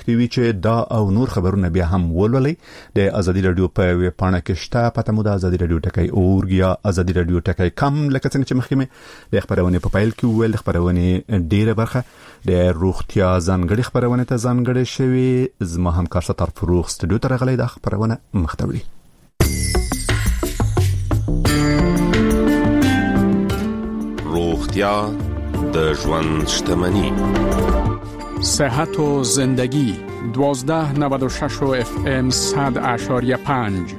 وی چې دا او نور خبرونه بیا هم ولولئ د ازادي رادیو په ویب پاڼه کې شته. پته مو د ازادي رادیو ټکی اورګ یا ازادي رادیو ټکی کم، لکه څنګه چې مخکې د خبرونه په پیل کې ویل خبرونه ډیره برخه د روغتیا ځانګړي خبرونه ته ځانګړي شوی. زما همکار ستار فروغ استودیو ته راغلی د خبرونه مختوي. روغتیا د ژوند شتمنی. صحت و زندگی 1296 FM 100.5.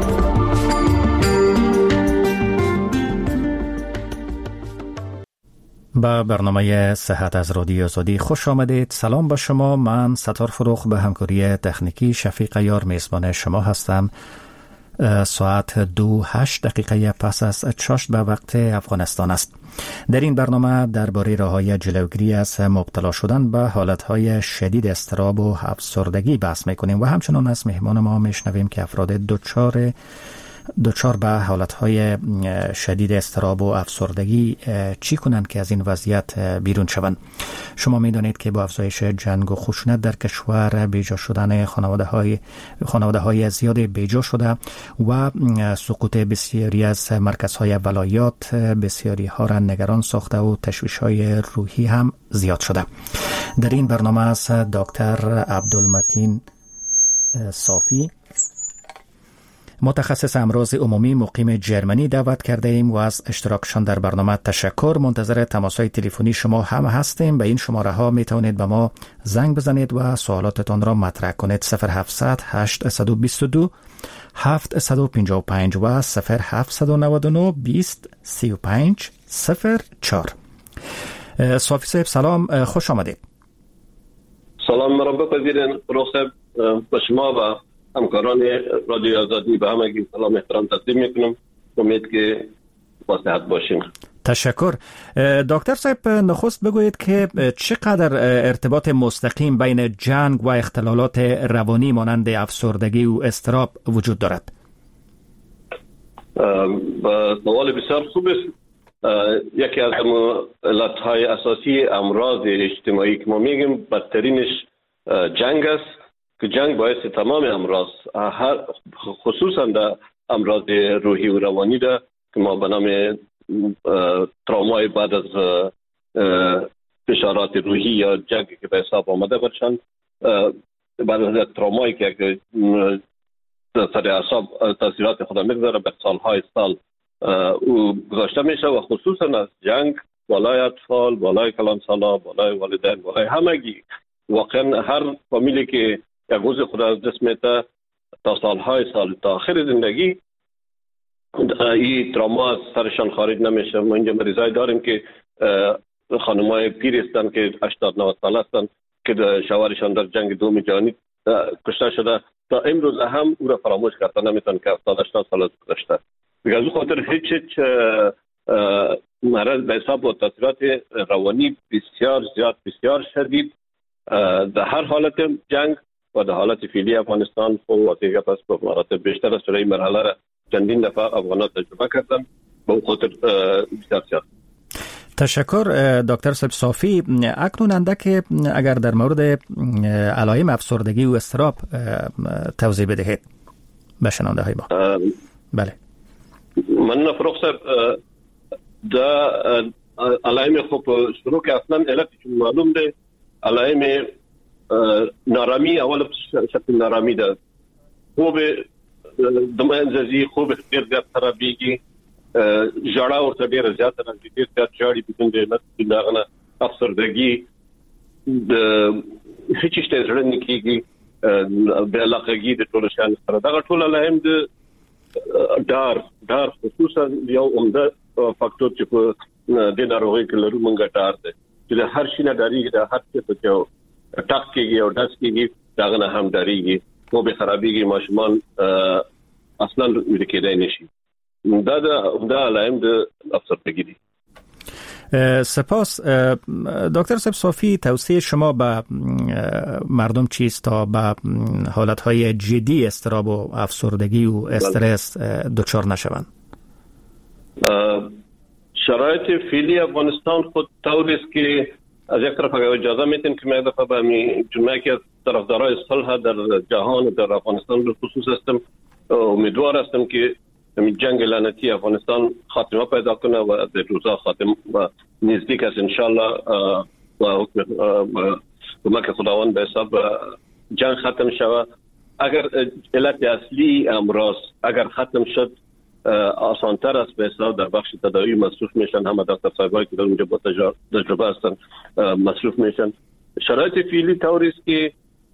به برنامه صحت از رادیو آزادی خوش آمدید. سلام با شما. من ستار فروغ به همکاری تکنیکی شفیق یار میزبان شما هستم. ساعت 2:08 پس از چاشت به وقت افغانستان است. در این برنامه درباره راه‌های جلوگیری از مبتلا شدن به حالتهای شدید اضطراب و افسردگی بحث میکنیم و همچنان از مهمان ما میشنویم که افراد دچار به حالتهای شدید اضطراب و افسردگی چی کنند که از این وضعیت بیرون شوند. شما میدانید که با افزایش جنگ و خشونت در کشور، بیجا شدن خانواده‌های زیاد بیجا شده و سقوط بسیاری از مرکزهای ولایات بسیاری ها را نگران ساخته و تشویش‌های روحی هم زیاد شده. در این برنامه از دکتر عبدالمتین صافی، متخصص امراض عمومی مقیم جرمنی، دعوت کرده ایم و از اشتراکشان در برنامه تشکر. منتظر تماس‌های تلفنی شما هم هستیم. به این شماره ها می توانید به ما زنگ بزنید و سوالاتتان را مطرح کنید. 0700 822 755 و 0799 20 35 04. صافی صاحب سلام، خوش آمدید. سلام، مرحبا پذیرین. فروغ صاحب، با شما و همکاران رادیو آزادی به همگی سلام احترام تقدیم میکنم. امید که با صحت باشیم. تشکر. دکتر صاحب، نخست بگویید که چقدر ارتباط مستقیم بین جنگ و اختلالات روانی مانند افسردگی و اضطراب وجود دارد؟ سوال بسیار خوب است. یکی از علتهای اساسی امراض اجتماعی که ما میگیم بدترینش جنگ است که جنگ باعث تمام امراض، خصوصا در امراض روحی و روانی ده که ما به نام ترومای بعد از فشارات روحی یا جنگی که به حساب آمده باشند، بعد از ترومایی که سر اعصاب تاثیرات خود میگذاره به سالهای سال او گذاشته میشه و خصوصا از جنگ بالای اطفال، بالای کلانسالا، بالای والدین، بالای همگی، واقعا هر فامیلی که یک روز خود از دست میده تا سالهای سال تا آخر زندگی این تروما از سرشان خارج نمیشه. ما اینجا مریضای داریم که خانمای پیر هستند که 80-90 سال هستند که شوهرشان در جنگ دوم جهانی کشته شده، تا امروز هم او را فراموش کرده نمیتونن که 70-80 سال گذشته. دیگه از خاطر هیچ مرض به حساب و تاثیرات روانی بسیار زیاد، بسیار شدید در هر حالت جنگ و در حالت فعلی افغانستان و دیگه پس به مراتب بیشتر از این مرحله را چندین دفعه افغانات تجربه کردن. به اون خاطر بسیار زیاد. تشکر دکتر صافی. اکنون اندک اگر در مورد علائم افسردگی و اضطراب توضیح بدهید به شنونده های ما. بله. من فروغ صاحب دا علائم خوب شروع که اصلا علتی که معلوم ده علائم نارامی اول شکل نارامی ده، خوب دمانزازی، خوب اختیر زیاد خرابیگی، جړه ورته ډیره زیاته راځي، ډیر زیات جاړي بدون د علت دغه افسردګي د هیڅ شته زړه نه کیږي، د علاقګي د ټولو شان سره دغه ټول علائم د ډار خصوصا یو عمده فاکتور چې په د ناروغۍ کې لرو مونږه ډار ده چې هر شي نه ډاریږي، د هر څه په یو ټاک کېږي او داس کېږي دغه نه هم ډاریږي، خو به خرابېږي، ماشومان اصلا ویل کېدای نشي. دا علائم د افسردگی دي. سپاس دکتر صافی. توصیه شما به مردم چیست تا به حالتهای جدی اضطراب و افسردگی و استرس دچار نشوند؟ شرایط فعلی افغانستان خود طور است که از یک طرف اگر اجازه میتین که من دفعه به جمعه که طرفدارای صلح در جهان در افغانستان به خصوص هستم، امیدوار هستم که جنگ لعنتی افغانستان خاتمه پیدا کنه و در روزا خاتمه و نزدیک است ان شاء الله و کمک خداوند به حساب جنگ ختم شود. اگر علت اصلی امراض اگر ختم شد آسان‌تر است به حساب در بخش تداوی مصروف میشن، همه دکتر صاحبایی که در اونجا با تجربه هستن مصروف میشن. شرایط فعلی طوری است که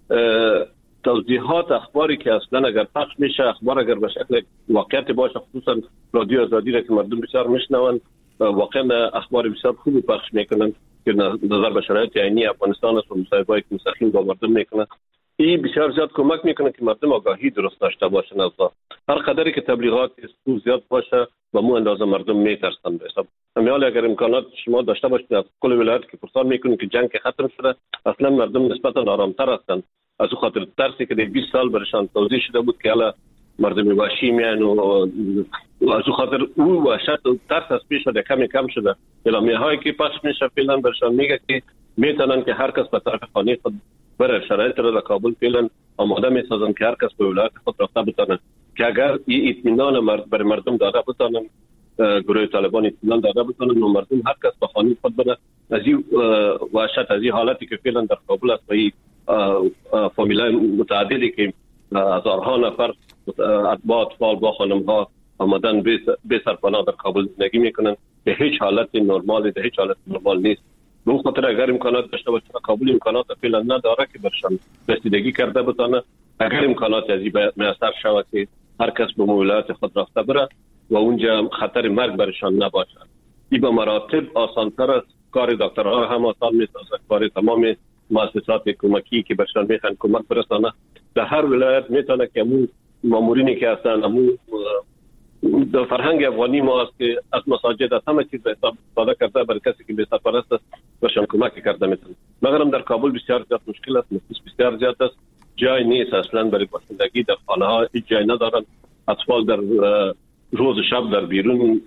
توضیحات اخباری که اصلا اگر پخش میشه، اخبار اگر به شکل واقعیت باشه، خصوصا رادیو آزادی را که مردم بسیار میشنون، واقعا اخبار بسیار خوبی پخش میکنن که نظر به شرایط عینی افغانستان است و مصاحبه‌ای که مستقیم با مردم میکنن. این بسیار زیاد کمک میکنه که مردم آگاهی درست داشته باشن. از هر قدری که تبلیغات زیاد باشه با مو اندازه مردم میترسن. به حساب همین اگر امکانات شما داشته باشید از کل ولایت که پرسان میکنید که جنگ ختم شده، اصلا مردم نسبتا آرامتر هستن. از اون خاطر ترسی که در 20 سال برشان توضیح شده بود که حالا مردم وحشی میان و از اون خاطر او وحشت و ترس از پیش شده کم شده. اعلامیه هایی که پخش میشه فعلا برشان میگه که میتونن که هر کس به طرف خانه خود بره. شرایط را در کابل فعلا آماده میسازن که هر کس به ولایت خود رفته بتونه که اگر این اطمینان برای مردم داده بتونن، گروه طالبان اطمینان داده بتونن و مردم هر کس به خانه خود بره، از این وحشت از این حالتی که فعلا در کابل است و این فامیلای متعددی که هزارها نفر اتباع اطفال با خانم‌ها آمدن به سرپناه در کابل زندگی میکنن، به هیچ حالت نرمال نیست. به اون خاطر اگر امکانات داشته باشه کابل امکانات فعلا نداره که برشان رسیدگی کرده بتونه. اگر امکانات از این میسر شود که هر کس به ولایت خود رفته بره و اونجا خطر مرگ برشان نباشه، این به مراتب آسان‌تر است. کار دکترها هم آسان میسازه، کار تمام مؤسسات کمکی که برشان میخوان کمک برسانه در هر ولایت میتونه که همون مامورینی که هستن، همون در فرهنگ افغانی ما است که از مساجد از همه چیز حساب استفاده کرده برای کسی که بی‌سرپرست است برشان کمک کرده میتونه. مگر در کابل بسیار زیاد مشکل است، نفوس بسیار زیاد است، جای نیست اصلا برای باشندگی در خانه ها، هیچ جای ندارن. اطفال در روز شب در بیرون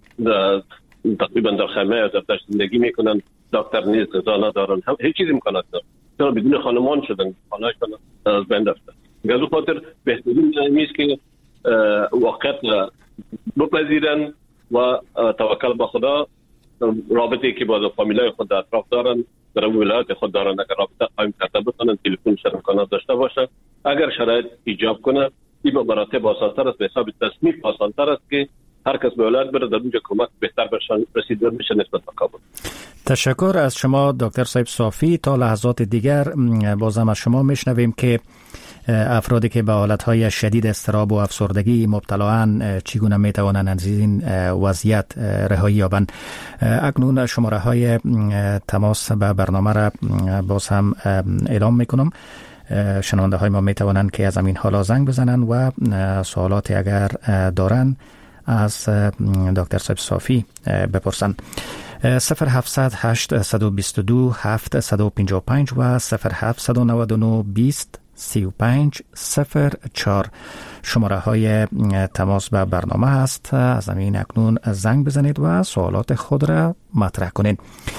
تقریبا در خیمه یا در دشت زندگی میکنن، دکتر نیست، غذا ندارن، هیچ چیز امکانات ندارن، چرا بدون خانمان شدن، خانه‌شان از بین رفته. از اون خاطر بهترین نیست که واقعیت بپذیرن و توکل به خدا، رابطه که با فامیلای خود در اطراف دارن در ولایت خود دارن، اگر رابطه قایم کرده بتونن، تلفن امکانات داشته باشه، اگر شرایط ایجاب کنه، این به مراتب آسان‌تر است. به حساب تصنیف آسان‌تر است که هر کس به ولایت بره، در اونجا کمک بهتر برشان رسیده میشه نسبت به کابل. تشکر از شما دکتر صاحب صافی. تا لحظات دیگر بازم از شما میشنویم که افرادی که به حالتهای شدید اضطراب و افسردگی مبتلااند چگونه میتوانند از این وضعیت رهایی یابند. اکنون شماره های تماس به برنامه را باز هم اعلام میکنم. شنونده های ما میتوانند که از همین حالا زنگ بزنند و سوالاتی اگر دارند از دکتر صاحب صافی بپرسند. 0700 822 755 و 0799 20 35 04 شماره های تماس به برنامه است. از همین اکنون زنگ بزنید و سوالات خود را مطرح کنید.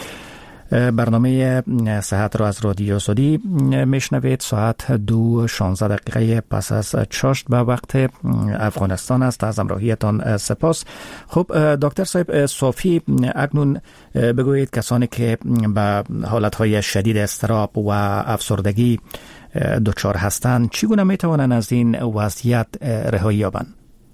برنامه صحت را از رادیو آزادی میشنوید. ساعت 2:16 پس از چاشت به وقت افغانستان است. از همراهیتان سپاس. خب دکتر صاحب صافی، اکنون بگویید کسانی که به حالتهای شدید اضطراب و افسردگی دچار هستند چگونه میتوانند از این وضعیت رهایی یابند؟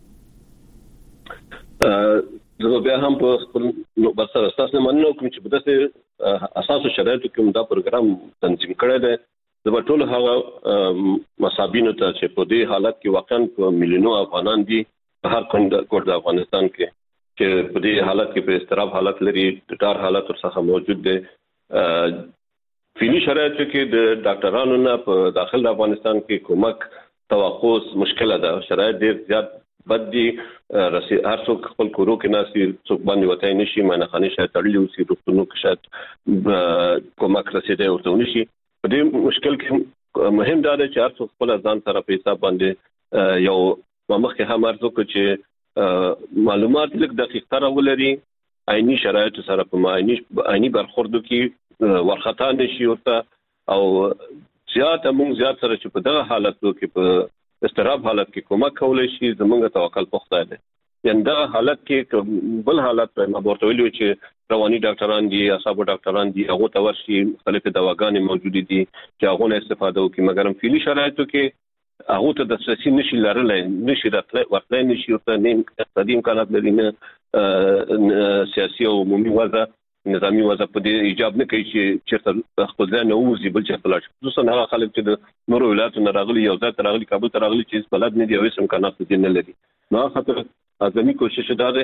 بیا هم په خپل بسر اساس نه مننه کوم چې په داسې اساس شرایطو کې دا پروګرام تنظیم کړی دی. د ټول هغه مصابینو ته چې په دې حالت کې واقعا میلیونو افغانان دي په هر کونډه د افغانستان کې چې په دې حالت کې په استراب حالت لري، د ډار حالت ورڅخه موجود دی. فعلی شرایطو کې د ډاکټرانو نه په داخل افغانستان کې کومک توقع مشکله ده. شرایط ډیر زیات بد دي. هر څوک خپل کورو کې ناسي، څوک باندې وته نشي، مانخانه شاید تړلې اوسي، روغتونو کې شاید کومک رسیدي ورته نشي. په دې مشکل کې مهم دا ده چې هر څوک خپل ځان سره په حساب باندې یو مخکې هم ارزو چې معلومات لږ دقیق تر ولري، عیني شرایط سره په عیني برخوردو کې ورخطا نشي ورته او زیات سره چې په دغه حالتو کې په استراب حالت کې کومک کولای شي زمونږ توکل په خدای دی. یعنی دغه حالت کې بل حالت په مورته ویلو چې رواني ډاکټران دي، اعصابو ډاکټران دي، هغه ته ورشي مختلف دواګانې موجود دي چې هغه نه استفاده وکړي، مګر فعلی شرایطو کې هغه ته د سیاسي نشي لرلای، نشي ورتلای، نشي ورته نه اقتصادي امکانات لري، نه سیاسي او عمومي وضع نظامی وضع په دې ایجاب نه کوي چې چیرته خپل ځای نه وځي بل څه بلل. خصوصا هغه خلک چې د نورو ولایتونو راغلي، یو ځای ته راغلي، کابل ته راغلي چې بلد نه دي او هیڅ امکانات دې نه لري. نو خاطر ازمي کوشش داره.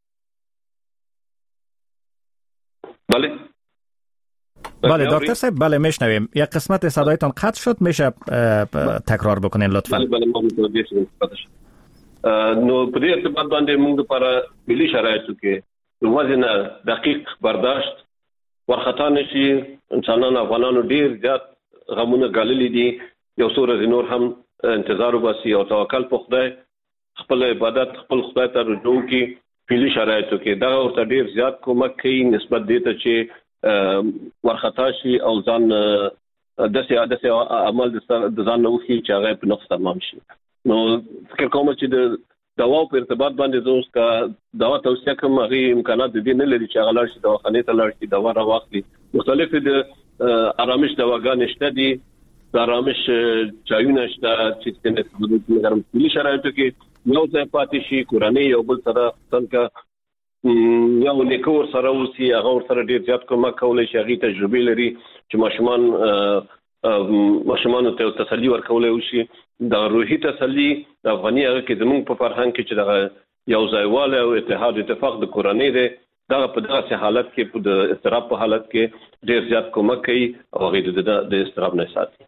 بله دکتر صاحب، بله میشنویم. یک قسمت صدایتان قطع شد، میشه تکرار بکنین لطفا؟ بله ما متوجه نو په دې ارتباط باندې موږ لپاره ملي شرایطو کې وزن دقیق برداشت ورخطا نشي. انسانان افغانانو ډیر زیات غمونه ګاللي دي، یو څو ورځې نور هم انتظار وباسي او توکل په خدای، خپل عبادت خپل خدای ته رجوع کی. ملي شرایطو کې دا ورته ډیر زیات کومک کوي نسبت دې ته چې ورخطا شي او ځان داسې عمل د ځان نه وکړي چې هغه په نقص تمام شي. نو فکر کوم چې د دوا په ارتباط باندې زوس کا دوا توصیه کوم، هغه امکانات دې نه لري چې هغه لاړ شي دواخانه ته لاړ شي دوا راوخلي. مختلف د آرامش دواګانې شته دي، د آرامش چایونه شته چې څنګه د ګرم ملي شرایطو کې یو ځای پاتې شي، کورنۍ یو بل سره څنګه یو نیکور سره اوسي، هغه سره ډیر زیات کومک کولای شي. هغه تجربه لري چې ماشومان ته تسلی ورکولای وشي. د روحي تسلی د افغاني هغه کې زموږ په فرهنګ کې چې د یو ځایواله او اتحاد اتفاق د کورنۍ دی، دا په دغه حالت کې په د استراب په حالت کې ډیر زیات کومک کوي او هغه د استراب نه ساتي.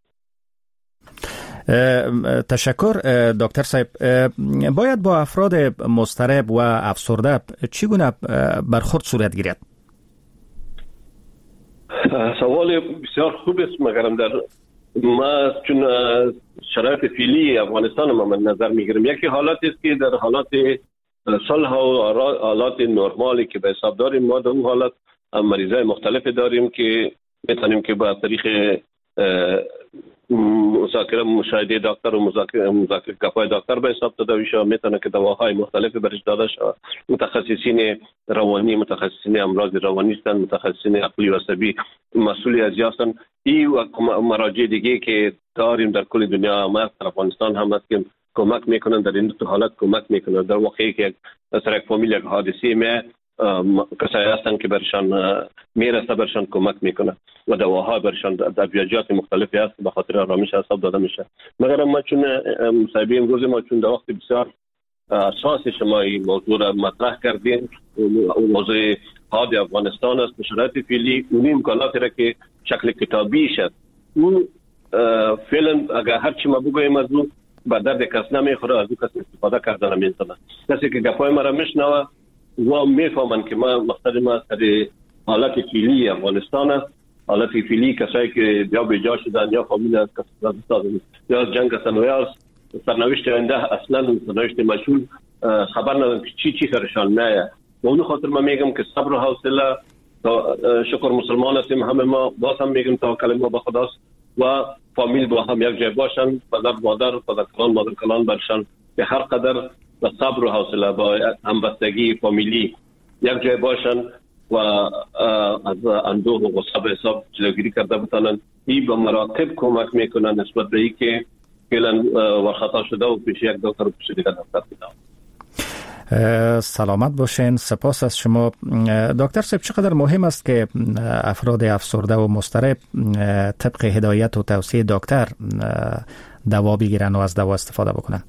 تشکر دکتر صاحب. باید با افراد مضطرب و افسرده چگونه برخورد صورت گیرد؟ سوال بسیار خوب است، مگرم در ما چون شرایط فعلی افغانستان ما من نظر میگیرم، یکی حالات است که در حالات صلح و حالات نرمالی که به حساب داریم، ما در اون حالت مریضای مختلف داریم که میتونیم که با طریق مذاکره مشاهده دکتر و مذاکره کفای دکتر به حساب داده بشه، میتونه که دواهای مختلف برش داده شه. متخصصین روانی، متخصصین امراض روانی هستند، متخصصین عقلی و عصبی مسئولی از هستند. این مراجع دیگه که داریم در کل دنیا، ما در افغانستان هم هست که کمک میکنن در این حالت کمک میکنن. در واقعی که در یک فامیل یک حادثه می کسایی هستن که برشان میرسه، برشان کمک میکنه و دواها برشان ادویجات مختلفی هست به خاطر آرامش اعصاب داده میشه. مگر ما چون مصاحبه امروز ما چون در وقت بسیار اساس شما این موضوع را مطرح کردین، موضوع حاد افغانستان است، شرایط فعلی اون امکاناتی را که شکل کتابی شد، اون فعلا اگر هر چی ما بگویم از اون به درد کس نمیخوره، از اون کس استفاده کردن نمیتونه. کسی که گپای ما را میشنوه و میفهمن که ما مقصد ما در حالت فعلی افغانستان است. حالت فعلی کسایی که یا به جا شدن یا فامیل از کسایی یا از جنگ هستن و یا از سرنوشت آینده اصلا سرنوشت مجهول خبر ندارن که چی سرشان نه. و اون خاطر من میگم که صبر و حوصله، شکر مسلمان هستیم همه ما، باز هم میگم توکل ما به خداست و فامیل با هم یک جای باشن، پدر مادر مادر کلان برشن به هر قدر و صبر و حوصله با همبستگی فامیلی یک جای باشن و از اندوه و غصه به حساب جلوگیری کرده بتانن. این به مراتب کمک میکنن نسبت به این که فعلا ورخطا شده و پیش یک دکتر و پیش دیگر دکتر بدن. سلامت باشین. سپاس از شما دکتر صاحب. چقدر مهم است که افراد افسرده و مضطرب طبق هدایت و توصیه دکتر دوا بگیرن و از دوا استفاده بکنن؟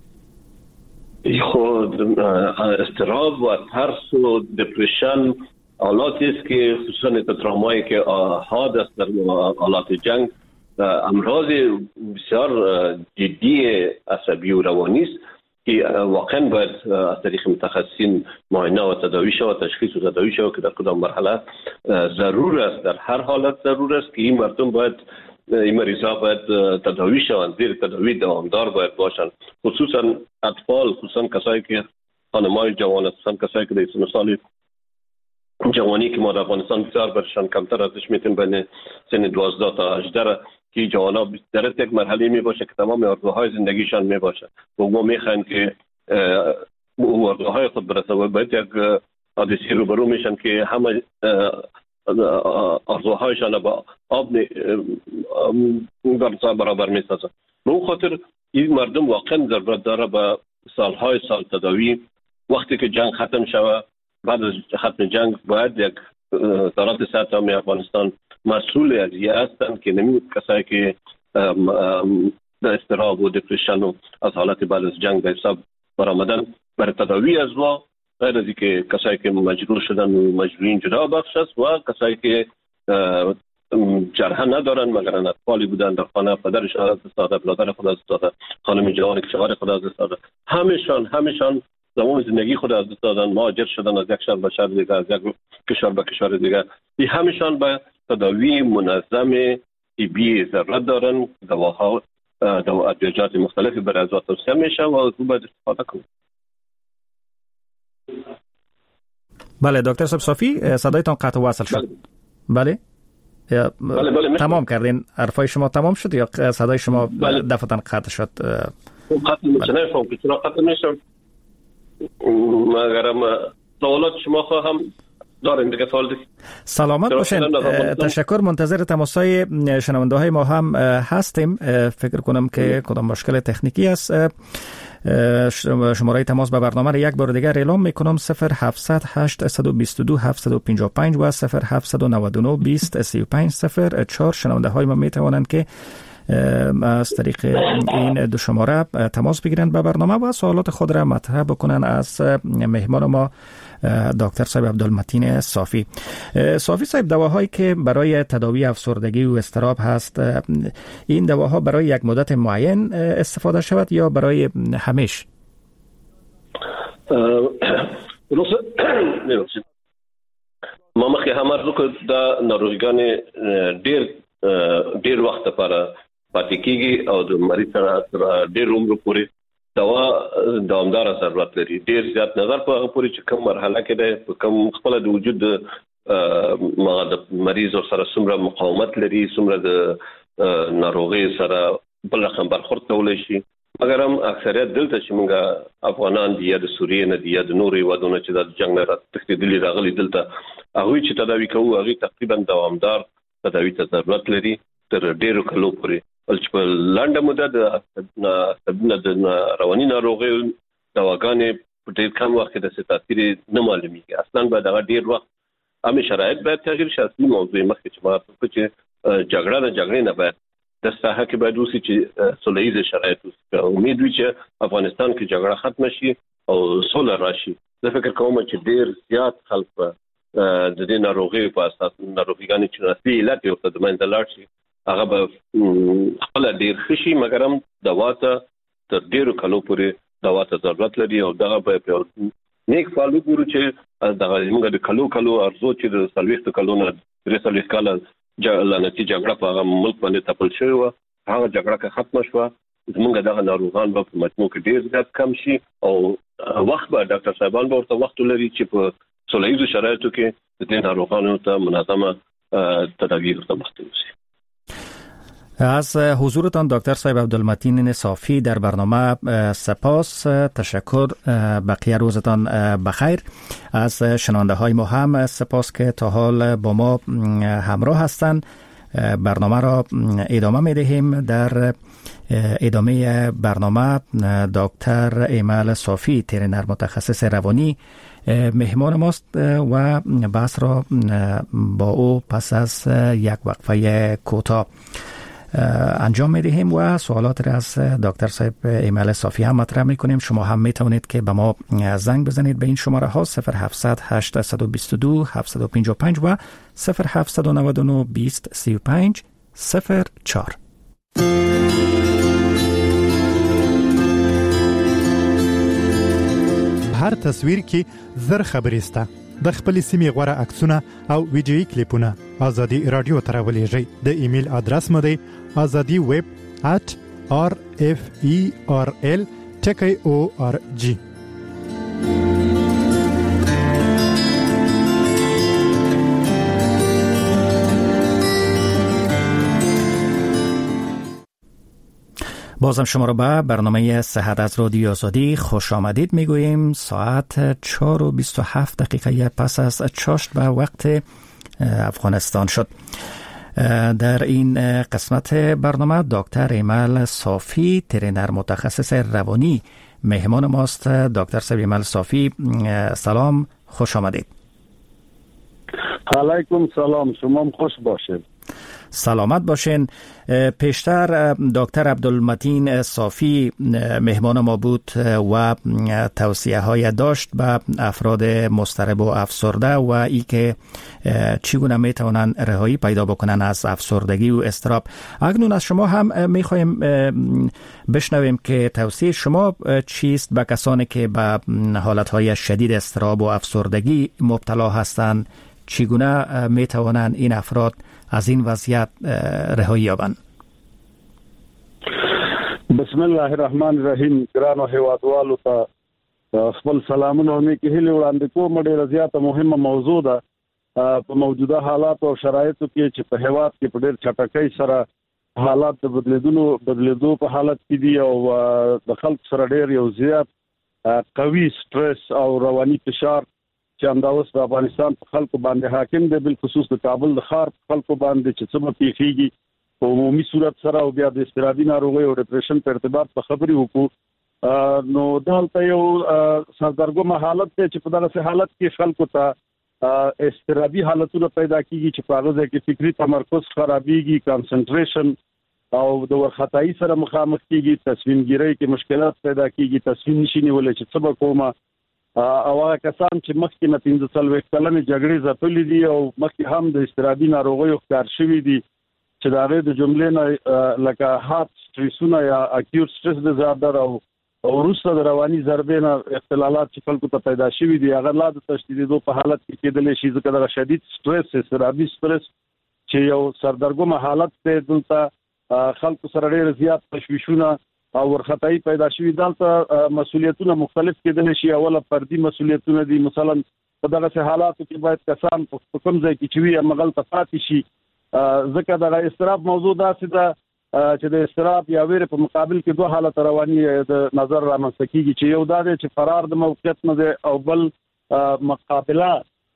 خود استراب و ترس و دپرشن حالاتی است که خصوصا ترومایی که حاد است در حالات جنگ، امراض بسیار جدی عصبی و روانی است که واقعا باید از طریق متخصصین معاینه و تداوی شود، تشخیص و تداوی شود که در کدام مرحله ضرور است. در هر حالت ضرور است که این مردم باید، این مریضا باید تداوی شوند، زیر تداوی دوامدار باید باشند. خصوصا اطفال، خصوصا کسایی که خانمای جوان هستند، کسایی که در سن سال جوانی که ما در افغانستان بسیار برشان کمتر ازش میتونیم بین سن 12 تا 18 که جوانا در یک مرحله می باشه که تمام آرزوهای زندگیشان می باشه و ما میخوایم که آرزوهای خود برسه. باید یک حادثه روبرو میشن که همه آرزوهایشان با آب برابر میسازن. به اون خاطر این مردم واقعا ضرورت داره به سالهای سال تداوی. وقتی که جنگ ختم شود، بعد از ختم جنگ باید یک وزارت صحت عامه افغانستان مسئول از این هستند که نمی کسایی که در اضطراب و دپرشن و از حالت بعد از جنگ به حساب برآمدن برای تداوی از ما، غیر از اینکه کسایی که مجروح شدن و مجروحین جدا بخش است و کسایی که جرح ندارن مگر اطفالی بودن در خانه، پدرش از دست داده، برادر خود از دست داده، خانم جوان کشور خود از دست داده، همیشان تمام زندگی خود از دست دادن، مهاجر شدن از یک شهر به شهر دیگه، از یک کشور به کشور دیگه. این همیشان به تداوی منظم طبی ضرورت دارن. دواها ادویات مختلفی برای ازوا توصیه میشه و از او باید استفاده کنیم. بله دکتر صافی، صدایتان قطع وصل شد. بله تمام کردین؟ حرفای شما تمام شد یا صدای شما دفعتاً قطع شد؟ قطع میشه مگرم سوالات شما خواهم داریم دیگه. سوال دیگه. سلامت باشین. تشکر. منتظر تماسای شنونده های ما هم هستیم. فکر کنم که کدام مشکل تکنیکی است. شماره تماس به برنامه را یک بار دیگر اعلام میکنم: 0700 822 755 و 0799 20 35 04. شنونده های ما میتوانند که از طریق این دو شماره تماس بگیرند به برنامه و سوالات خود را مطرح بکنن از مهمان ما دکتر صاحب عبدالمتین صافی. صافی صاحب، دواهایی که برای تداوی افسردگی و اضطراب هست، این دواها برای یک مدت معین استفاده شود یا برای همیشه؟ ما مخی همه که دا ناروغیان ډیر وخت لپاره پاتې کیږي او د مریض سره ډیر عمر پورې دوا دوامدار ضرورت لري. ډیر زیات نظر په هغه پورې چې کوم مرحله کې ده، په کوم خپل د وجود د مریض سره څومره مقاومت لري، څومره د ناروغي سره بل رقم برخورد کولی شي. مګر هم اکثریت دلته چې موږ افغانان دي یا د سوریې نه دي یا د نورو هیوادونو چې د جنګ نه تښتېدلي راغلي دلته، هغوی چې تداوي کوو هغوی تقریبا دوامدار تداوی ته ضرورت لري تر ډیرو کلو پورې. چې په لنډه موده د رواني ناروغیو دواګانې په ډېر کم وخت کې د تاثیر نه معلومیږي. اصلا باید هغه ډیر وخت همې شرایط باید تغییر شي. اصلي موضوع مخکې چې ما وکړه چې جګړه نه باید د ساحه کې باید اوسي چې سوله ییز شرایط اوسي. امید وي چې افغانستان کې جګړه ختمه شي او سوله راشي. زه فکر کوم چې ډیر زیات خلک په د دې ناروغیو په اساس ناروغیګانې چې اصلي علت یې ورته د منځه لاړ شي، هغه به خپل ډیر ښه شي. مګر هم دوا ته تر ډیرو کلو پورې دوا ته ضرورت لري او دغه به په نیک فعال وګورو چې دغه موږ د کلو ارزو چې د 40 کلونو 43 کال لعنتي جګړه په هغه ملک باندې تپل شوی و، هغه جګړه که ختمه شوه زمونږ دغه ناروغان به په مجموع کې ډیر زیات کم شي او وخت به ډاکټر صاحبان به ورته وخت لري چې په سوله ییزو شرایطو کې د دې ناروغانو ته منظمه تداوی ورته مخته وشي. از حضورتان دکتر صاحب عبدالمتین صافی در برنامه سپاس. تشکر. بقیه روزتان بخیر. از شنونده های ما هم سپاس که تا حال با ما همراه هستند. برنامه را ادامه می دهیم. در ادامه برنامه دکتر ایمل صافی، ترینر متخصص روانی، مهمان ماست و بحث را با او پس از یک وقفه کوتاه انجام میدهیم و سوالات را از دکتر صاحب ایمل صافی هم مطرح میکنیم. شما هم میتونید که به ما زنگ بزنید به این شماره ها: 0700 822 755 و 0799 20 35 04. هر تصویر کې زر خبرې سته. د خپل سیمې غوره عکسونه او ویډیویي کلیپونه ازادي رادیو ته راولېږئ. د ایمیل ادرس مو دی azadiweb@referl.org. بازم شما را به برنامه صحت از رادیو آزادی خوش آمدید میگوییم. ساعت 4:27 پس از چاشت به وقت افغانستان شد. در این قسمت برنامه دکتر ایمل صافی، ترینر متخصص روانی مهمان ماست. دکتر ایمل صافی، سلام، خوش آمدید. علیکم سلام، شما هم خوش باشید. سلامت باشین. پیشتر دکتر عبدالمتین صافی مهمان ما بود و توصیه های داشت به افراد مضطرب و افسرده و ای که چگونه میتونن رهایی پیدا بکنن از افسردگی و اضطراب. اکنون از شما هم میخوایم بشنویم که توصیه شما چیست به کسانی که به حالتهای شدید اضطراب و افسردگی مبتلا هستند؟ چگونه میتوانند این افراد از این وضعیت رهایی یابند؟ بسم الله الرحمن الرحیم. ګرانو هیوادوالو ته خپل سلامونه او نیکی هیلې وړاندې کوم. ډېره زیاته مهمه موضوع ده په موجوده حالات او شرایطو کې چې په هیواد کې په ډېر چټکۍ سره حالات د بدلیدو په حالت کې دي او د خلکو سره ډېر یو زیات قوي سټرس او رواني فشار چې همداوس د افغانستان په خلکو باندې حاکم دی، بل خصوص د کابل د ښار په خلکو باندې چې څه پیښیږي په عمومي صورت سره او بیا د اضطرابي ناروغۍ او ډیپریشن په ارتباط په خبرې وکړو. نو دلته یو سردرګم حالت دی چې په دغه حالت کې خلکو ته اضطرابي حالتونه پیدا کیږي چې په هغه ځای کې فکری تمرکز خرابېږي، کانسنټریشن او د ورختای سره مخامخ کیږي، تصمیم ګیری کې مشکلات پیدا کیږي، تصمیم نشي نیولای چې څه وکوم. او هغه کسان چې مخکې نه 15 کلنې جګړې ځپلې دي او مخکې هم د اضطرابي ناروغیو ښکار شوي دي چې د هغې د جملې نه لکه هارت سټریسونه یا اکیوټ سټرس ډیزارډر او وروسته د رواني ضربې نه اختلالات چې خلکو ته پیدا شوي دي هغه لا د تشدیدېدو په حالت کې کېدلی شي، ځکه دغه شدید سټرس اضطرابي سټرس چې یو سردرګمه حالت دی، دلته خلکو سره ډېر زیات تشویشونه او ورختای پیدا شوی. دلته مسولیتونه مختلف کېدل شي. اوله فردي مسولیتونه دي، مثلا په دغه حالاتو کې باید کسان په کوم ځای کې چې وي مغلطه پاتې شي، ځکه دغه اضطراب موضوع داسې ده چې د اضطراب یا ویره په مقابل کې دوه حالت رواني د نظر رامنځته کیږي چې یو دا دی چې فرار د موقعیت نه دی او بل مقابله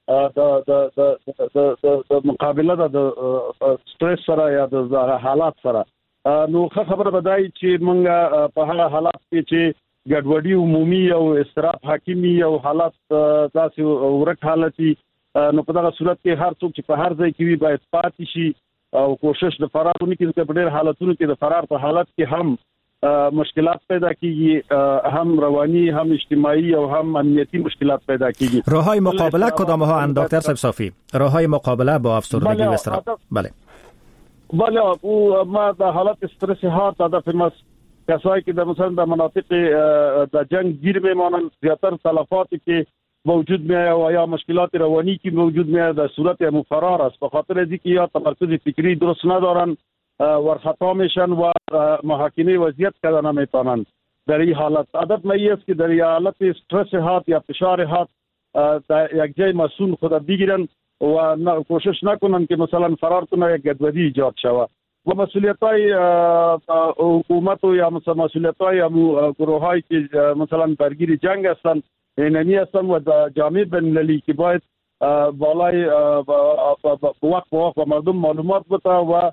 د مقابله د سټرس سره یا د حالات سره. نو خبره بدای چې مونږ په هغه حالات کې چې ګډوډي عمومي او اضطراب حاکمي او حالات داسې ورک حالتي، نو په دغه صورت کې هر څوک چې په هر ځای کې وي باید پاتې شي او کوشش د فرار ونه کړي. په ډېر حالتونو کې د فرار په حالت کې هم مشکلات پیدا کیږي، هم رواني، هم اجتماعي او هم امنیتی مشکلات پیدا کیږي. راههای مقابله کدام ها اند دکتر صافی؟ راههای مقابله با افسردگی و اضطراب. بله او ما د حالت استرس هات د فیمس کسایی که در مثلا در مناطق د جنگ گیر میمانند زیاتر تلفات که موجود میآید و یا مشکلات روانی که موجود میآید در صورت فرار است، به خاطر از اینکه یا تمرکز فکری درست ندارن ورخطا میشن و محاکمه وضعیت کردن نمیتونن. در این حالت عادت می است که در این حالت استرس هات یا فشار هات در یک جای مسئول خود بگیرن و کوشش نکنن که مثلا فرار کنه یک ګډوډي ایجاد شوه و مسئولیت‌های حکومت یا مسئولیت‌های گروه‌هایی که مثلا درگیر جنگ هستند اینمی هستند و جامعه بین‌المللی که باید بالای وقت و مردم معلومات بده و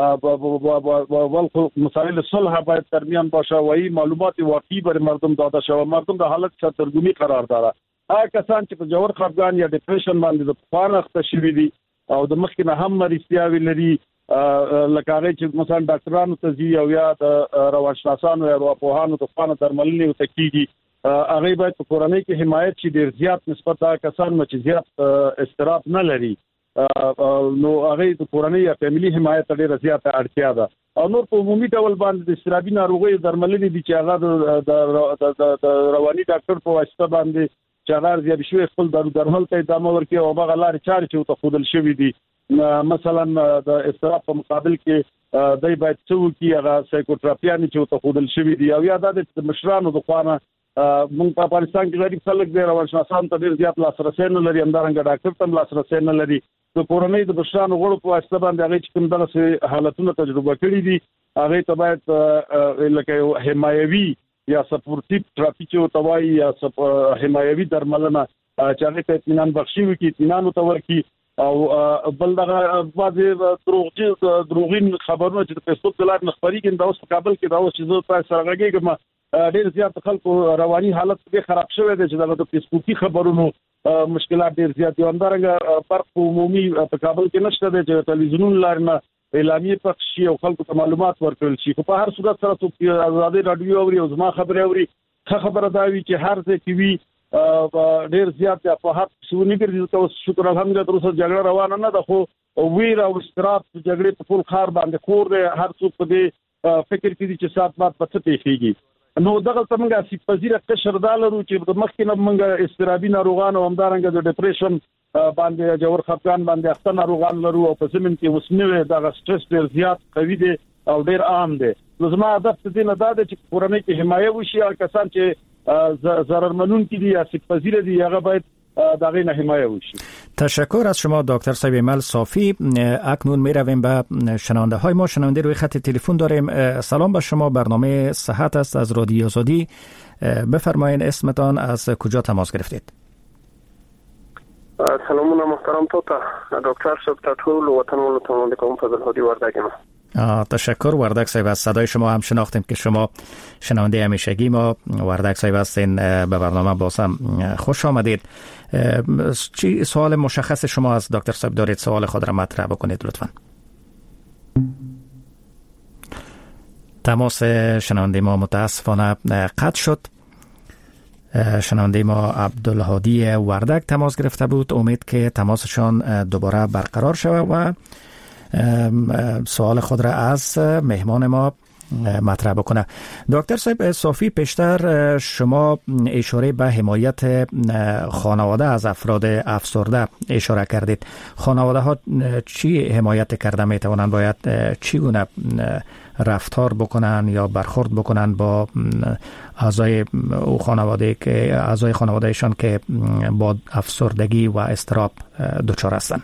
مسائل صلح باید در میان باشه و این معلومات واقعی برای مردم داده شوه. مردم در حالت سردرگمی قرار داره. هغه کسان چې په جوړ خپګان یا ډیپریشن باندې د پانخته شوي دي او د مخکنه هم مریضتیاوي لري، لکه هغه چې مثلا ډاکټرانو ته ځي او یا د روانشناسانو یا ارواپوهانو ته پانه درملنې وته کیږي، هغه باید په کورنۍ کې حمایت شي. ډیر زیات نسبت هغه کسان چې زیات اضطراب نه لري نو هغه د کورنۍ یا فیملی حمایت ډیره زیاته اړتیا ده. او نور په عمومي ډول باندې د اضطرابي ناروغیو درملنې دي چې هغه د رواني ډاکټر په واسطه باندې چې هغه زیات شوی خپل درمل ته ادامه ورکړي او هغه لارې چارې چې ته خودل شوی دي. مثلا د اضطراب په مقابل کې دای باید څه وکړي، هغه سایکوتراپیان چې ته خودل شوی دي او یا د مشرانو د خوانه مونږ په افغانستان کې غریب خلک دی، روانشناسان ته ډیر زیات لاسرسي نه لري، همدارنګه ډاکټر ته لاسرسي نه لري. د کورنۍ د مشرانو غړو په واسطه باندې هغه چې کوم دغه حالتونه تجربه کړي دي هغه ته باید لکه حمایوي یا سپورتیو تراپی چې توای یا حمایوي درملنه چې هغه ته اطمینان بخشي وي، اطمینان ورکړي او بل دغه بعضې دروغین خبرونه چې په فیسبوک د لارې خپرېږي دا اوس په کابل کې دا اوس چې زه تاسو سره غږیږم ډېر زیات خلکو رواني حالت ډېر خراب شوی دی چې دغه د فیسبوکي خبرونو مشکلات ډېر زیات دي. همدارنګه فرق عمومي په کابل کې نشته دی چې تلویزیونونو لارې نه اعلامیه پخش شي او خلکو ته معلومات ورکړل شي. خو په هر صورت سره څوک آزادي رادیو اوري او زما خبرې اوري خبره دا وي چې هر ځای کې وي ډېر زیات په هر څونی کې اوس شکر الحمدلله تر اوسه جګړه روانه نه ده، خو ویر او استراب جګړې په ټول ښار باندې خور دی. هر څوک په دې فکر کې دي چې سات بعد په څه پیښیږي. نو دغه څنګه چې پذیره قشر دالرو چې د مخکې نه موږ استرابي ناروغان او همدارنګه د ډیپریشن باندې جوړ خپګان باندې اخته ناروغان لرو او په زمين کې وسنوي دغه سټرس ډېر زیات قوي دي او ډېر عام دي. نو زما هدف دې نه دا دی چې کورنۍ کې حمایه وشي او کسان چې ضرر منونکي دي یا سپذیره دي هغه باید دغه نه حمایه وشي. تشکر از شما دکتر صاحب ایمل صافی. اکنون می رویم به شنونده های ما. شنونده روی خط تلفن داریم. سلام به شما، برنامه صحت است از رادیو آزادی. بفرمایید اسمتان، از کجا تماس گرفتید؟ سلامونه محترم توتا دکتر صاحب تا ټول وطنوالو ته علیکم فضل هادی وردک ما. تشکر وردک صاحب، از صدای شما هم شناختیم که شما شنونده همیشگی ما وردک صاحب هستین. به برنامه بازم خوش آمدید. چی سوال مشخص شما از دکتر صاحب دارید؟ سوال خود را مطرح بکنید لطفاً. تماس شنونده ما متاسفانه قطع شد. شنونده ما عبدالهادی وردک تماس گرفته بود. امید که تماسشان دوباره برقرار شود و سوال خود را از مهمان ما مطرح بکنه. دکتر صاحب صافی، پیشتر شما اشاره به حمایت خانواده از افراد افسرده اشاره کردید. خانواده ها چی حمایت کرده می توانند؟ باید چگونه رفتار بکنن یا برخورد بکنن با اعضای خانوادهشان که با افسردگی و اضطراب دچار هستند؟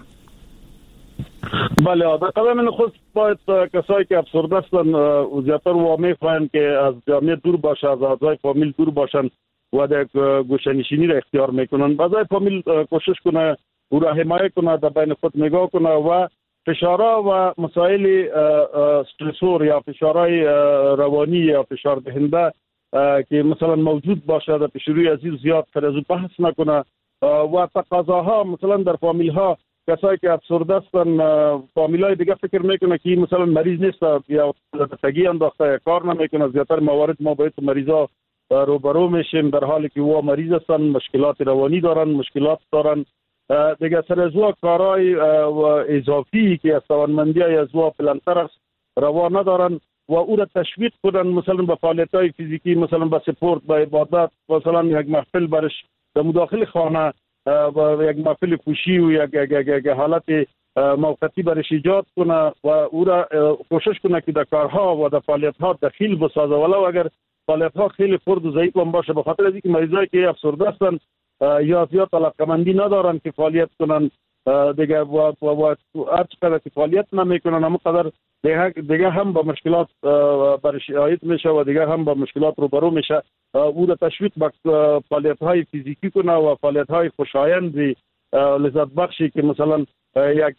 بله، عادتا من خود باید کسایی که افسرده هستند و زیاتر وامی خواهند که از جامعه دور باشه، از اعضای فامیل دور باشند و در گوشه‌نشینی را اختیار میکنند. اعضای فامیل کوشش کنه او را حمایت کنه، در بین خود نگاه کنه و فشارها و مسائل استرسور یا فشارهای روانی یا فشار دهنده که مثلا موجود باشه در پیشروی عزیز زیاد تر از بحث نکنه و تقاضاها مثلا در فامیل ها کسایی که افسرده هستن فامیلای دیگه فکر میکنه که مثلا مریض نیست یا تگی انداخته یا کار نمیکنه. زیاتر موارد ما باید مریضا روبرو میشیم در حالی که او مریض هستن، مشکلات روانی دارن، مشکلات دارن دیگه. سر از او کارهای اضافی که از توانمندی از او پلانتر است روا ندارن و او را تشویق کنن مثلا به فعالیت‌های فیزیکی، مثلا به سپورت، به عبادت، مثلا یک محفل برش در مداخل خانه و یک محفل خوشی و یک حالت موقتی برش ایجاد کنه و او را کوشش کنه که در کارها و در فعالیت‌ها دخیل بسازه، ولو اگر فعالیت‌ها خیلی خرد و ضعیف هم باشه، به خاطر اینکه مریضایی که افسرده هستند یا زیاد علاقه‌مندی ندارن که فعالیت کنن دیگه و هر چقدر که فعالیت نمیکنن همونقدر دیگه هم با مشکلات برش عاید میشه و دیگه هم با مشکلات روبرو میشه. او را تشویق به فعالیت‌های فیزیکی کنه و فعالیت‌های خوشایند لذت بخشی که مثلا یک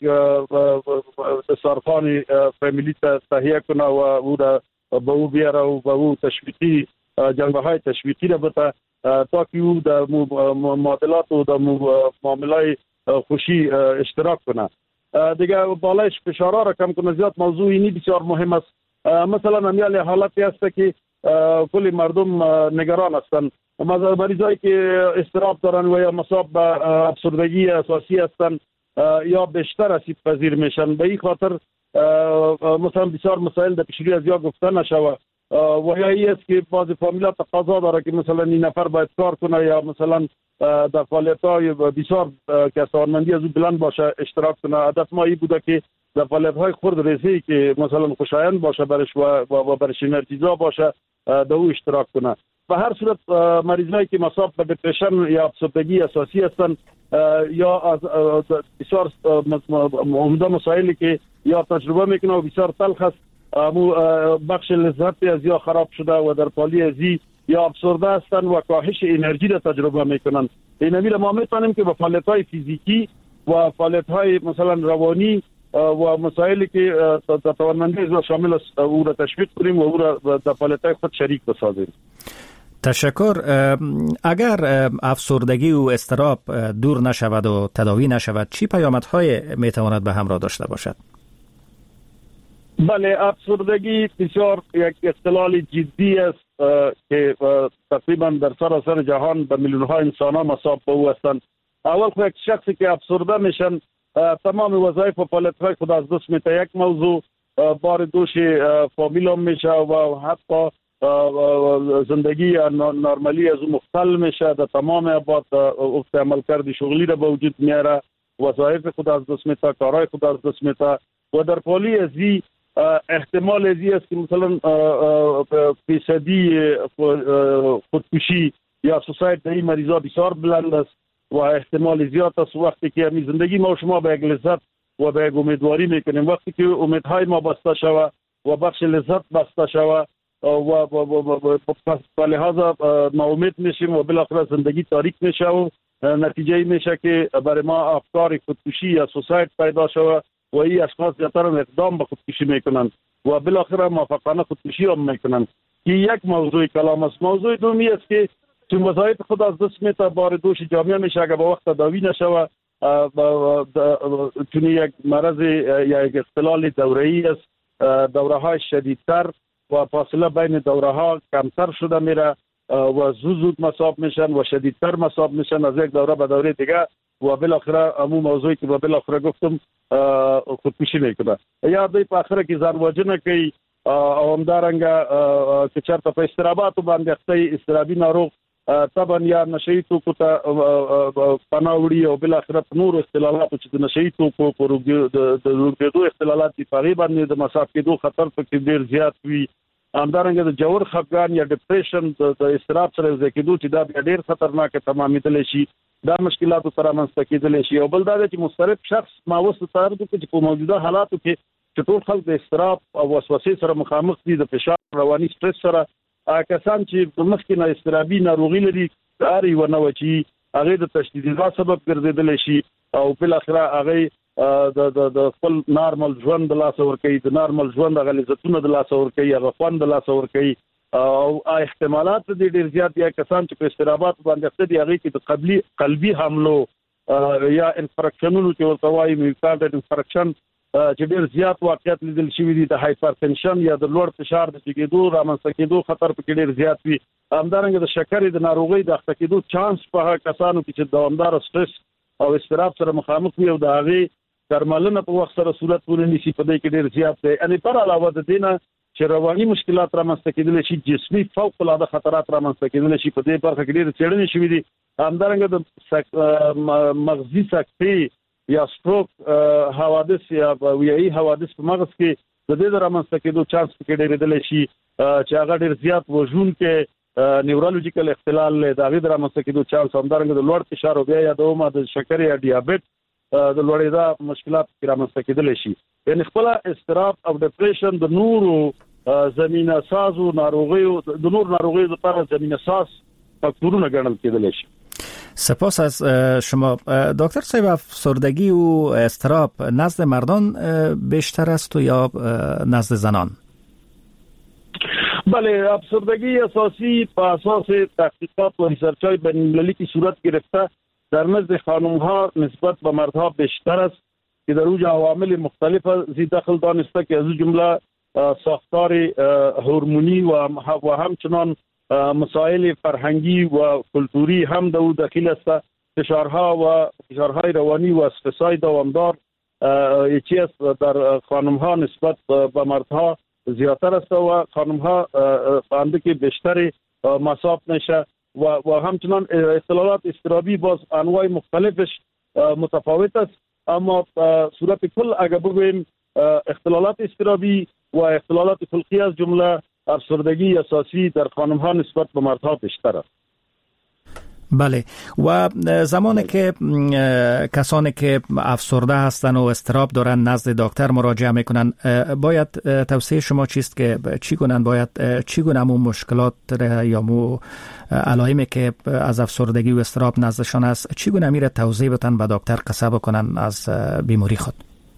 دسترخوان فامیلی تهیه کنه و او را به او بیاره و به او تشویقی جنبه‌های تشویقی را بده تا که او در معادلات و در معامله‌های خوشی اشتراک کنه. دیگه بالایش فشارها را کم کنه. زیاد موضوع اینی بسیار مهم است. مثلا همیال حالتی هست که کلی مردم نگران هستند. مریضایی که اضطراب دارن و یا مصاب به افسردگی اساسی هستند یا بیشتر اسید پذیر میشن. به این خاطر مثلا بسیار مسائل در پیشروی از یا گفته نشود و یا این است که بعضی فامیلا تقاضا داره که مثلا این نفر باید کار کنه یا مثلا در فعالیت‌های بسیار که توانمندی از او بلند باشه اشتراک کنه. هدف ما این بوده که در فعالیت‌های خرد ریزی که مثلا خوشایند باشه برش و برش انرژیزا باشه در او اشتراک کنه. به هر صورت مریضایی که مصاب به دپرشن یا افسردگی اساسی هستند یا از بسیار عمده مسائلی که یا تجربه میکنه و بسیار تلخ است بخش لذت از یا خراب شده و در پالی ازی یا افسرده هستند و کاهش انرژی را تجربه میکنند. این امیل ما میتونیم که با فعالیت‌های فیزیکی و فعالیت‌های مثلا روانی و مسائلی که توانمندی را شامل است او را تشویق کنیم و او را در فعالیت‌های خود شریک بسازیم. تشکر. اگر افسردگی و اضطراب دور نشود و تداوی نشود چی پیامدهای میتواند به همراه داشته باشد؟ بله، افسردگی بسیار یک اختلال جدی است که تقریبا در سراسر جهان به میلیون‌ها انسان‌ها مصاب به او هستند. اول خود یک شخصی که افسرده میشن تمام وظایف و فعالیت‌های خود از دست میده. یک موضوع بار دوش فامیل هم میشه و حتی زندگی نرمالی از مختل میشه. در تمام ابعاد افت عملکرد شغلی را به وجود میاره، وظایف خود از دست میده، کارهای خود از دست میده و در پالی ازی احتمال ازی است که مثلا فیصدی خودکشی یا سوساید در این مریضا بسیار بلند است و احتمال زیاد است. وقتی که همین زندگی ما و شما به یک لذت و به یک امیدواری میکنیم، وقتی که امیدهای ما بسته شود و بخش لذت بسته شود و به لحاظ ناامید میشیم و بالاخره زندگی تاریک میشه و نتیجه میشه که برای ما افکار خودکشی یا سوساید پیدا شود و این اشخاص زیادتر اقدام به خودکشی میکنند و بالاخره موفقانه خودکشی هم میکنند. که یک موضوع کلام است. موضوع دومی است که چون وظایف خود از دست میته، بار دوش جامعه میشه اگر با وقت تداوی نشود، چون یک مرض یا یک اختلال دوره‌ای است، دوره های شدیدتر و فاصله بین دوره ها کمتر شده میره و زود مصاب میشن و شدیدتر مصاب میشن از یک دوره به دوره دیگه و بالاخره همون موضوعی که بالاخره گفتم خودکشی میکنه. یا دوی په اخره کې ځان وژنه کوي او همدارنګه چې چېرته په استراباتو باندې اخته استرابي ناروغ طبعا یا نشئی توکو ته پناه وړي او بالاخره په نورو اختلالاتو چې د نشئی توکو په روغېدو اختلالات دي په هغې باندې د مصاب کېدو خطر پکې ډېر زیات وي. همدارنګه د جوړ خفګان یا ډپریشن د اضطراب سره یو ځای کېدو چې دا بیا ډېر خطرناک تمامېدلی شي، دا مشکلاتو سره رامنځته کېدلی شي. او بل دا دی چې مضطرب شخص ما اوس تعرض وکړي چې په موجوده حالاتو کې چې ټول خلک د اضطراب او وسوسې سره مخامخ دي، د فشار رواني سټرس سره. کسان چې مخکې نه اضطرابي ناروغي لري هر یو نه و چې هغې د تشدیدي سبب ګرځېدلی شي او بالاخره هغې د خپل نارمل ژوند د لاسه ورکوي، د نارمل ژوند هغه لذتونه د لاسه ورکوي، هغه خوند د لاسه ورکوي او احتمالات دي ډېر زیات دي. کسان چې په اضطرابات باندې اخته دي هغې کې د قلبي حملو یا انفرکشنونو چې ورته وایي میوکارډ انفرکشن چې ډېر زیات واقعیت لیدل شوي دي، د هایپرټنشن یا د لوړ فشار د جګېدو رامنځته کېدو خطر پکې ډېر زیات وي. همدارنګه د شکرې د ناروغۍ د اخته کېدو چانس په هغه کسانو کې چې دوامداره سټرس او اضطراب سره مخامخ وي او د هغې درملنه په وخت سره صورت ونیسي په دې کې ډېر زیات دی. یعنې پر علاوه د دې نه چې رواني مشکلات رامنځته کېدلی شي، جسمي فوق العاده خطرات رامنځته کېدلی شي، په دې برخه کې ډېرې څېړنې شوي دي. همدارنګه د مغزي سکتې یا سټروک حوادث یا ویایي حوادث په مغز کې د دې د رامنځته کېدو چانس پکې ډېرېدلی شي چې هغه ډېر زیات وژونکی نیورولوژیکل اختلال دی، د هغې د رامنځته کېدو چانس. همدارنګه د لوړ فشار او بیا یادومه د شکرې یا ډیابیټ د لوړېدا مشکلات پکې رامنځته کېدلی شي. یعنې خپله اضطراب او ډپریشن د نورو زمینه سازو ناروغیو د نورو ناروغیو لپاره زمینه ساز فاکتورونه ګڼل کېدلی شي. سپاس از شما دکتر صاحب. افسردگی و اضطراب نزد مردان بیشتر است یا نزد زنان؟ بله، افسردگی اساسی په اساس تحقیقات و ریسرچ‌های بین‌المللی که صورت گرفته در نزد خانم‌ها نسبت به مردها بیشتر است که در اوج عوامل مختلف زی دخل دانسته که از جمله ساختار هورمونی و همچنان مسائل فرهنگی و کلتوری هم در او دخیل است. فشارهای روانی و استرس‌های دوامدار یکی است در خانم‌ها نسبت به مردها زیادتر است و خانم‌ها خانده که بیشتر مصاب میشه و همچنان اختلالات اضطرابی باز انواع مختلفش متفاوت است. اما صورت کل اگر بگوییم اختلالات اضطرابی و اختلالات خلقی از جمله افسردگی اساسی در خانم‌ها نسبت به مردها بیشتر است. بله و زمانی که کسانی که افسرده هستند و اضطراب دارن نزد دکتر مراجعه میکنن باید توصیه شما چیست که چگونه مو مشکلات یا مو علائمی که از افسردگی و اضطراب نزدشان است چگونه میره توضیح بدن به دکتر قصه بکنن از بیماری خود؟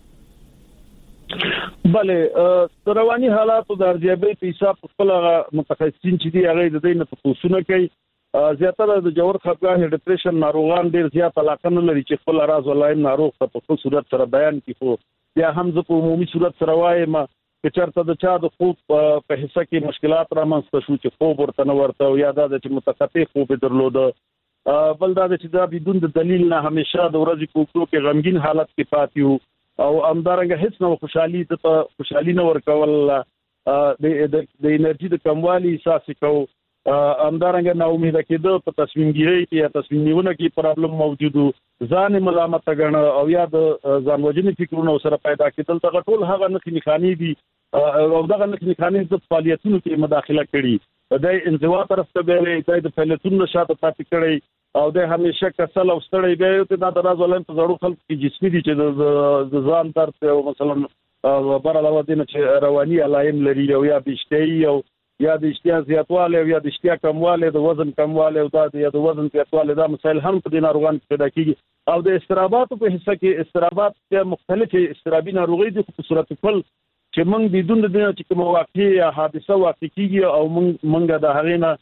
بله رواني حالات د ارزیابۍ په حساب خپل متخصصین چې دی هغه د دې نه تاسو کوي زیاتره د جوړ خپګان ډیپریشن ناروغان ډیر زیات علاقه نه لري چې خپل راز ولایم ناروغ ته په خپل صورت سره بیان کړي یا هم زه په عمومي صورت سره وایم چې چرته د چا د خوب په حصہ کې مشکلات رامنځته شو چې خوب ورته نه ورته یا د متقطع خوب درلوده بل دا چې دا بدون د دلیل نه همیشه د ورځې کوکو کې غمگین حالت کې پاتیو او همدارنګه هیڅ نو خوشحالي نه ورکول د انرژي د کموالي احساس کو همدارنګه نا امید کېده په تصمیم ګیری کې یا تصمیم نیونه کې پرابلم موجودو ځان ملامت غنه او یا د ځان وژنې فکرونه سره پیدا کېدل ته ټول هغه نه خاني دي او دغه نه خاني د فعالیتونو کې مداخله کړي د انزوا طرف ته به د فعالیتونو شاته پاتې کړي او د همیشه کسل او ستړی به د دراز ولن په زړو خلک کې جسمي دي چې د ځان درد او مثلا بر علاوه دي چې رواني علائم لري او یا بشتي او یا د اشتیا زیاتواله او یا د اشتیا کمواله د وزن کمواله او د وزن زیاتواله دا مسایل هم په د ناروغان پیدا کیږي او د استرابات په حصہ کې استرابات کې مختلف استرابي ناروغي دي په صورت کل چې موږ بدون د دې چې کوم واقعي یا حادثه واقع کیږي او موږ د هغې نه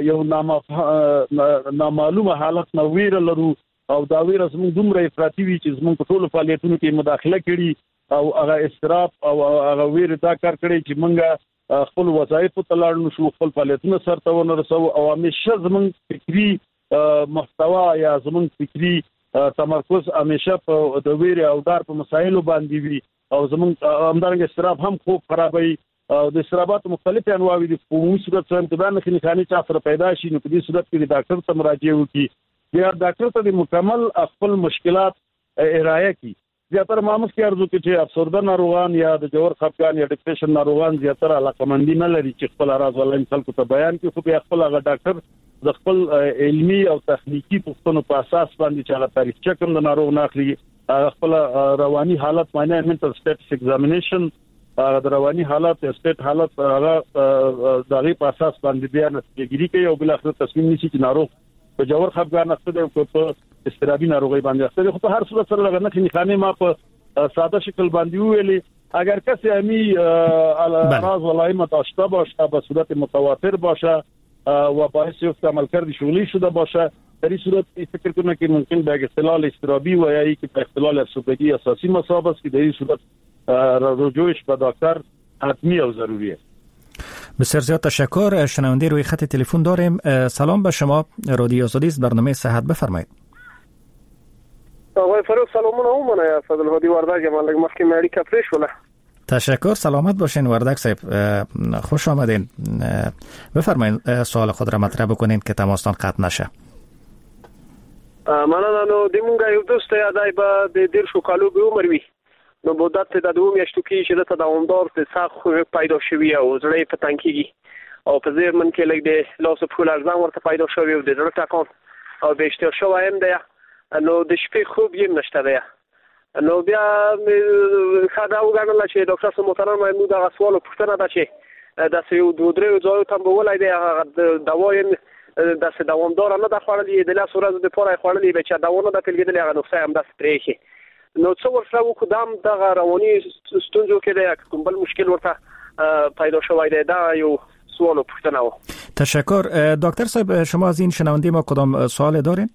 یو نامعلومه حالت نو ویر لرو او دا ویر زموږ دومره افراطي وي چې زموږ په ټولو فعالیتونو کې مداخله کړي او هغه استراب او هغه ویر دا کار کړی چې موږ خپل وظایف ته لاړ نشو خپل فعالیتونه سرته ورسو او همیشه زموږ فکری محتوا یا زموږ فکری تمرکز همیشه په د ویر او دار په مسایلو باندې وي او زموږ همدارنګه استراب هم خوب خرابوي او د استرابات مختلفه انواع دي په عمومي صورت سره انتباه نه خاني چا سره پیدا شي نو په دې صورت کې ډاکټر ته مراجعه وکړي بیا ډاکټر ته مکمل خپل مشکلات ارائه کړي زیاتره ماموس کې ارزو کې چې افسرده ناروغان یا د جوړ خپګان یا ډیپریشن ناروغان زیاتره علاقمندي نه لري چې خپل راز ولین خلکو ته بیان کړي خو بیا خپل هغه ډاکټر د خپل علمي او تخنیکی پوښتنو په اساس باندې چې هغه تاریخ کوم د ناروغ ناخلي خپل رواني حالت معنی منټل سټیټس ایگزامینیشن د رواني حالت سټیټ حالت هغه د غي په اساس باندې بیا نتیجهګیری کوي او بل اخر تصمیم نیسي چې ناروغ په جوړ خپګان اخته او په استرابي ناروغي باندې اخته خو په هر صورت سره لږ نه خانه ما په ساده شکل باندې ویلي اگر کسی همی راز ولایم داشته باشه به صورت متواتر باشه و باعث یفت عملکرد شغلی شده باشه در این صورت فکر کنم که ممکن به اختلال استرابی و یا که به اختلال افسردگی اساسی مصاب است که در این صورت رجوعش به دکتر حتمی و ضروریه. بسیار زیاد تشکر. شنونده روی خط تلفن داریم. سلام به شما. رادیو آزادی است، برنامه صحت بفرمایید. آقای فاروق سلامونه اومنه فضل هادی وردک مالک مخکی مری کفریش ولا. تشکر. سلامت باشین وردک صاحب. خوش آمدین. بفرمایید سوال خود را مطرح بکنین که تماستان قطع نشه. مننه. نو دیمونگا یو دوست یادای با دیر شو کالو به عمر وی. نو مدت د دوه میاشتو کې چې د دوامدار د ساخ پیدا شوی او زړه په تنکیږي او په زیر من کې لګ د لاس په لارځان ورته پیدا شوی او د زړه ټکان او د اشتیا شو ایم دی نو د شپې خوب یې نشته دی نو بیا خدا وګڼل چې ډاکټر سره محترم محمود هغه سوال پوښتنه ده چې د یو دوه درې ځایو ته بولای دی هغه دوايي د دوامدار نه د خوړلې د لاس ورځ د پوره خوړلې به چې داونه د تلګیدل هغه نقصان هم د سپریشي نو څو ورسره وکدام د رواني ستونزو کې د کوم بل مشکل ورته پیدا شوی دی دا یو سوال پوښتنه و. تشکر. دکتر صاحب شما از این شنونده ما کدام سوال دارین؟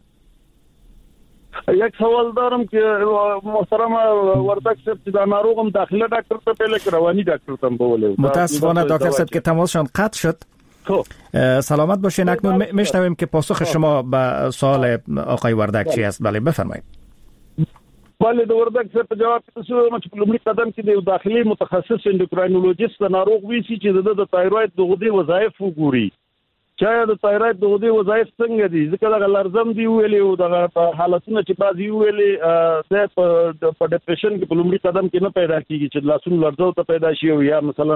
یک سوال دارم که محترم وردک صاحب چې دا ناروغم داخله ډاکټر ته پیل کړ رواني ډاکټر ته بوله. متاسفانه دکتر صاحب که تماسشان قطع شد. سلامت باشین. اکنون میشنویم که پاسخ شما به سوال آقای وردک چی است. بله بفرمایید. بله د وردک څخه په جواب کې څه چې په لومړي قدم کې د داخلي متخصص اندوکراینولوژیست ناروغ وی چې د تایروید د غدې وظایف وګوري چې د تایروید د غدې وظایف څنګه دي ځکه د لرزم دی ویلي او د حالتونو چې بعضی ویلي د په ډیپریشن کې په لومړي قدم کې نه پیدا کیږي چې لاسونو لرزو ته پیدا شي او یا مثلا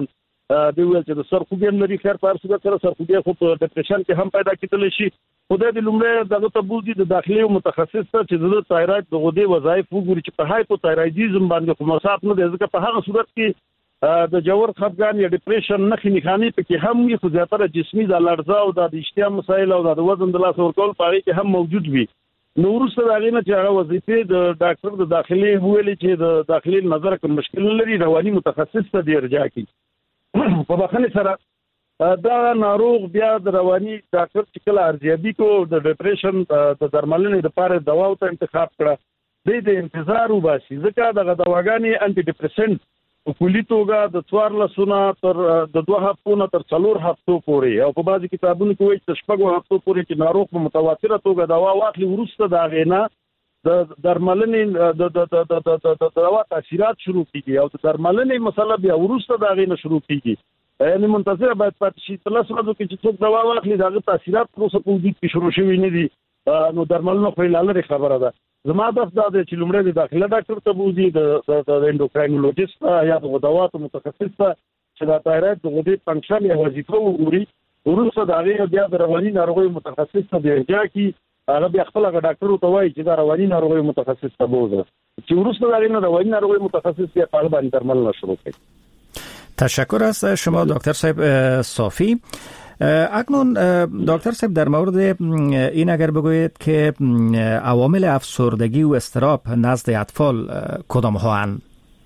د ویل چې د سرخوږی لري خیر په صورت سره سرخوږی خو په ډیپریشن کې هم پیدا کېدل شي. خدای دې لومړی دغه ته بوزي د داخلي متخصص ته چې د تایراید د غدې وظایف وګوري چې په هایپوتایرایډیزم باندې کوم مصاب نه دی، ځکه په هغه صورت کې د جوړ خفګان یا ډیپریشن نښې نښانې پکې هم وي، خو زیاتره جسمي د لړزه او د اشتها مسایل او د وزن د لاس ورکول په هغه کې هم موجود وي. نو وروسته د هغې نه چې هغه وظیفې د ډاکټر د داخلي ویلي چې د داخلي نظر کوم مشکل لري رواني متخصص ته دی ارجاع کی. په بخښنې سره دا ناروغ بیا د رواني ډاکټر چې کله ارزیابي کو د ډیپریشن د درملنې لپاره دوا او انتخاب کړه د انتظار وباسي، ځکه دغه دواګانې انټي ډیپریسنټ په کلی توګه د 14 تر د 2 هفتو نه تر 4 هفتو پورې او په بعضي کتابونو کې وایي چې 6 هفتو پورې چې ناروغ په متواتره توګه دوا واخلي، ورسته دا غینا د درملنې د دوا تاثیرات شروع کیږي او د درملنې مسله بیا ورسته دا غینا شروع کیږي. یعنی منتظر باید پاتې شي تر لاسو ورځو کې چې څوک دوا واخلي دا تاثیرات پروسه په وجود کې شروع شوي نه دي، نو درملنه خو لاره خبره ده. زما د افداد چې لومړی د داخله ډاکټر ته بوزي د انډوکراینولوژیست یا د غدواتو متخصص ته چې د تایراید د غدې فنکشن یا وظیفه وګوري، ورسته د هغې بیا د رواني ناروغیو متخصص ته د ارجاع کی هغه بیا خپل ډاکټر ته وایي چې دا رواني ناروغیو متخصص ته بوزه چې ورسته د هغې نه رواني ناروغیو متخصص بیا په هغه باندې درملنه شروع کړي. تشکر از شما دکتر صاحب صافی. اکنون دکتر صاحب در مورد این اگر بگویید که عوامل افسردگی و اضطراب نزد اطفال کدام ها هستند؟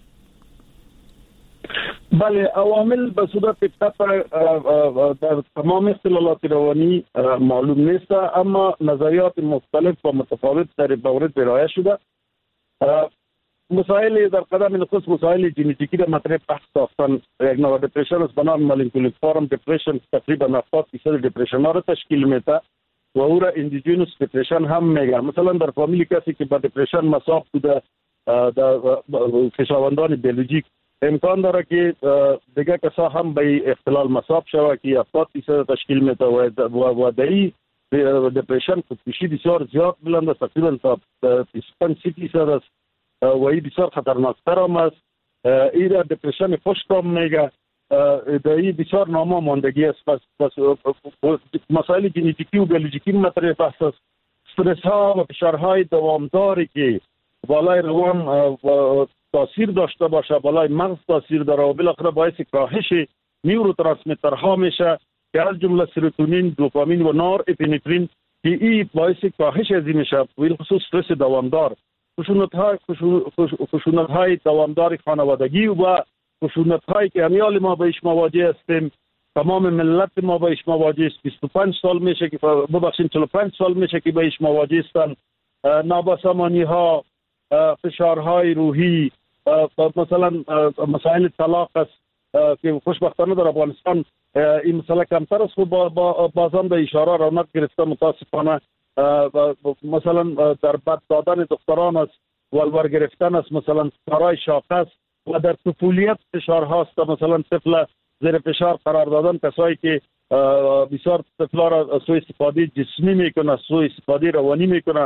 بله، عوامل به صورت قطع در تمام اختلالات روانی معلوم نیست، اما نظریات مختلف و متفاوت در مورد ارائه شده. مسائل در قدم نخست مسائل ژنتیکی را مطرح بحث ساختن. یک نوع دپرشن است به نام مالینکولیک فارم دپرشن، تقریبا 70% دپرشن ها را تشکیل میده و او را اندوژینوس دپرشن هم میگن. مثلا در فامیلی کسی که با دپرشن مصاب بوده در خویشاوندان بیولوژیک امکان داره که دیگه کسا هم به اختلال مصاب شود که 70% تشکیل میده و دایی دپرشن خودکشی بسیار زیاد بلند است، تقریبا تا 25% است و این بسیار خطرناکتر هم است. این را دپرشن خشک هم میگه، این بسیار ناما ماندگی است. پس مسائل ژنتیکی و بیولوژیکی مطرح بحث است. استرس ها و فشارهای دوامداری که بالای روان تاثیر داشته باشه، بالای مغز تاثیر داره و بالاخره باعث کاهش نیوروترانسمیترها میشه که از جمله سروتونین، دوپامین و نور اپینفرین که این باعث کاهش از این میشه. به خصوص استرس دوامدار، خشونت‌های دوامدار خانوادگی و خشونت‌هایی که امیال ما بهش مواجه هستیم، تمام ملت ما بهش مواجه است. 25 سال میشه که 45 سال میشه که بهش مواجه هستند. نابسامانی‌ها، فشارهای روحی، مثلا مسائل طلاق است که خوشبختانه در افغانستان این مسئله کمتر است و بازم به اشاره رونق گرفته متاسفانه. مثلا در بد دادن دختران است، ولور گرفتن است، مثلا کارهای شاق است و در طفولیت فشار هاست، مثلا طفل زیر فشار قرار دادن، کسایی که بسیار طفلا را سوء استفاده جسمی میکنه، سوء استفاده روانی میکنه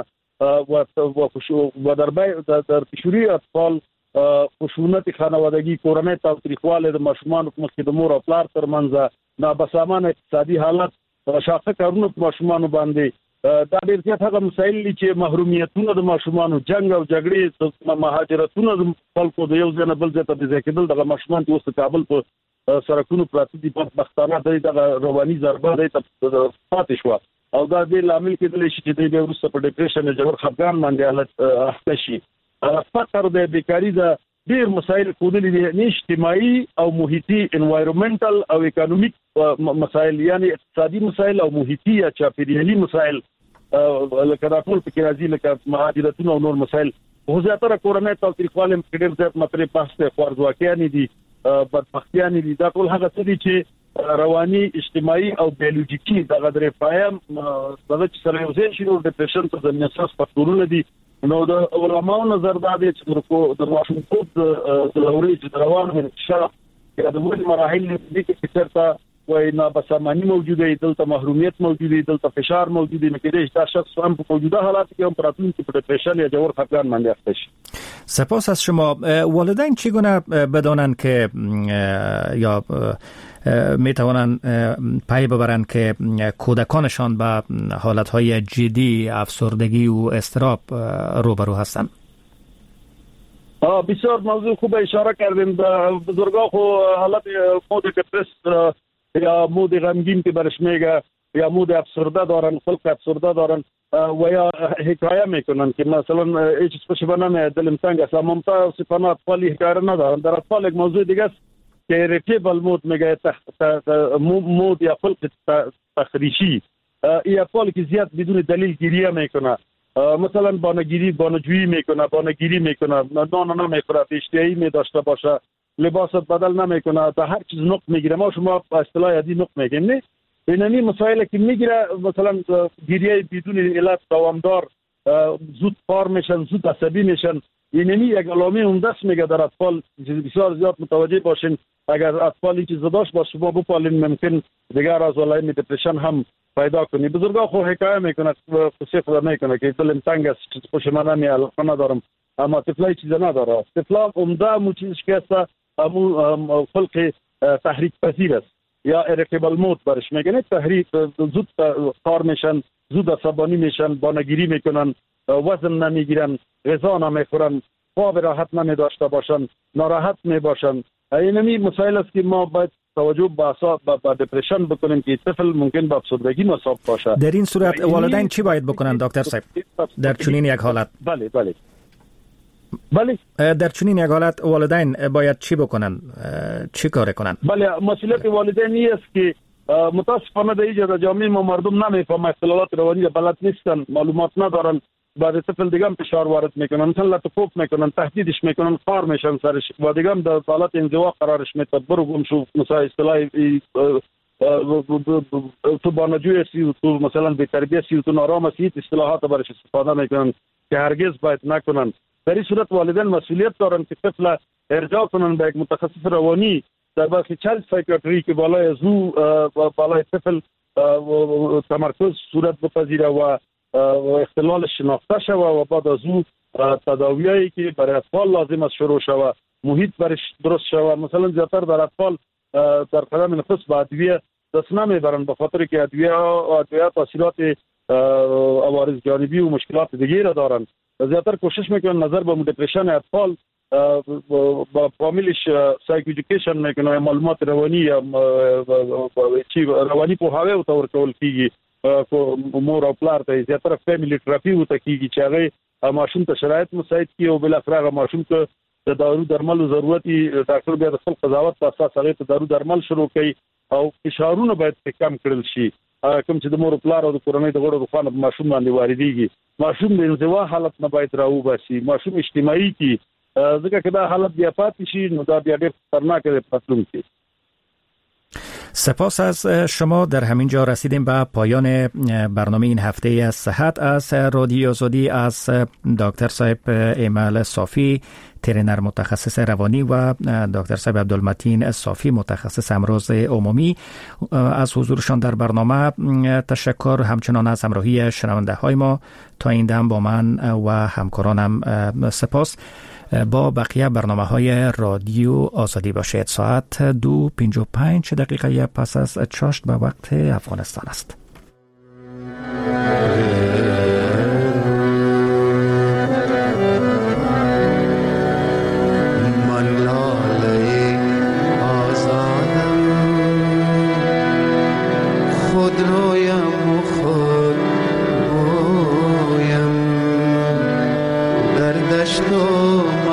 و در پیشوری اطفال خشونت خانوادگی، کورنۍ تاوتریخوالی د ماشومانو په مخ کې د مور او پلار ترمنځ، نابسامانه اقتصادي حالت، شاقه کارونه په ماشومانو باندې، دا ډېر زیات هغه مسایل دي چې محرومیتونه د ماشومانو، جنگ او جګړې، مهاجرتونه د خلکو د یو ځای نه بل ځای ته د ځای کېدل، دغه ماشومان چې اوس د کابل په سړکونو پراته دي، بدبختانه دی دغه رواني ضربه دی ته پاتې شوه او دا دې لامل کېدلی شي چې دی بیا وروسته په ډپریشن جوړ خفګان باندې حالت اخته شي. فقر د بیکاري د ډېر مسایل ښودلي دي، یعنې اجتماعي او محیطي انوایرمنټل او اکانومیک مسایل، یعنی اقتصادي مسایل او محیطي یا چاپیریالي مسایل لکه دا ټول پکې راځي، لکه مهاجرتونه او نور مسایل. خو زیاتره کورنۍ تاوتریخوالی کې ډېر زیات مطرح بحث دی، خوارځواکیانې دي، بدبختیانې دي، دا ټول هغه څه دي چې رواني، اجتماعي او بیولوژیکي دغه درې پایه دغه چې سره یو ځای شي نو ډپریشن ته زمینه اساس فکتورونه دي. نو د علماو نظر دا دی چې د ماشومتوب د لوري چې روان انکشاف یا د موري مراحل دي کې چېرته و نابسامانی موجوده، دلته محرومیت موجوده، دلته فشار موجوده، نو کېدای شي دا شخص هم په موجوده حالات کې هم پراتونکي په ډیپریشن یا جوړ خفګان باندې اخته شي. سپاس از شما. والدین چگونه بدانند که یا می توانند پی ببرند که کودکانشان به حالتهای جدی افسردگی و اضطراب روبرو هستند؟ بسیار موضوع خوب اشاره کردیم. بزرگا خو حالت مود دپرس یا مود غمگین که برش میگه یا مود افسرده دارن، خلق افسرده دارن و یا حکایه میکنن که مثلا هیچ چیز نمیاد دلم تنگ است. ممتا صفانه اطفالی حکایه ندارن. در اطفال یک موضوع دیگه است که ریتیبل مود میگه، مود یا خلق تخریشی. این اطفالی که زیاد بدون دلیل گریه میکنه، مثلا بانجویی میکنه، نان نمیخوره، اشتهایی میداشته باشه، لباسات بدل نمیکنه، تا هر چیز نق میگیره. ما شما به اصطلاح ادی نق میگیم نه. اینمی مسائل که میگیره، مثلا گریه بدون علت دوامدار، زود پار میشن، زود عصبی میشن. اینمی یک علامه عمده است میگه در اطفال. بسیار زیاد متوجه باشین. اگر اطفال این چیز داشت باشه شما بپالین، ممکن دیگر از علائم دپرشن هم پیدا کنی. بزرگا خو حکایه میکنه، قصه خدا میکنه که دلم تنگ است، چیز خوش من نمیاد، ندارم. اما طفلای چیز نداره. طفلا عمده مو چیزش که است، امو خلق تحریک پذیر است یا ارتبال مود برش میگن. تحریک زود کار میشن، زود عصبانی میشن، بانگیری میکنن، وزن نمیگیرن، غذا نمیخورن، خواب راحت نمیداشته باشن، ناراحت میباشن. اینمی مسائل است که ما باید توجه به دپرشن بکنیم که طفل ممکن به افسردگی مصاب باشه. در این صورت والدین چی باید بکنن دکتر صاحب در چنین یک حالت؟ بله در چنین یک حالت والدین باید چی بکنن، چی کار کنن؟ بله، مسئولیت والدین است که متاسفانه در اینجا جامعه ما مردم نمیفهمن، اختلالات روانی بلد نیستن، معلومات ندارن، بعد طفل دیگه هم فشار وارد میکنن، مثلا لطفوف میکنن، تهدیدش میکنن، خار میشن سرش و دیگه هم در حالت انزوا قرارش میده. برو گم شو، مثلا اصطلاح تو بانجوی هستی، تو مثلا بی تربیت هستی، تو نارام هستی، اصطلاحات برش استفاده میکنن که هرگز باید نکنن. در این صورت والدین مسئولیت دارن که طفل ارجاع کنن به یک متخصص روانی در بخش چایلد سایکیاتری که بالای زو بالای طفل تمرکز صورت بپذیره و اختلال شناخته شوه و بعد از او تداویایی که برای اطفال لازم است شروع شوه، محیط برش درست شوه. مثلا زیادتر در اطفال در قدم نفس به ادویه دست نمیبرن به خاطر که ادویه تاثیرات عوارض جانبی و مشکلات دیگه را دارن. زیادتر کوشش میکنن نظر به دپرشن اطفال با فامیلش سایکو ایژوکیشن میکنه، معلومات روانی یا روانی پوهاوی او تور کول کیږي مور او پلار ته زیاتره فیملی تراپی او ته کیږي چې هغه ماشوم ته شرایط مساعد کی او بل اخر ماشوم ته د دارو درمل ضرورتي ډاکټر بیا د خپل قضاوت په اساس هغه ته دارو درمل شروع کوي او فشارونه باید کم کړل شي. کوم چې د مور پلار او د کورنۍ د غړو په خانه ماشوم باندې واردېږي، ماشوم د انزوا حالت نه باید راوباسي، ماشوم اجتماعي کی ځکه که دا حالت بیا پاتې شي نو دا بیا ډېر خطرناک دی راتلونکي. سپاس از شما. در همین جا رسیدیم به پایان برنامه این هفته از صحت از رادیو آزادی از دکتر صاحب ایمل صافی، ترینر متخصص روانی و دکتر صاحب عبدالمتین صافی، متخصص امراض عمومی از حضورشان در برنامه تشکر. همچنان از همراهی شنونده های ما تا این دم با من و همکارانم سپاس. با بقیه برنامه های رادیو آزادی باشید. ساعت 2:55 پس از چاشت به وقت افغانستان است. دشت و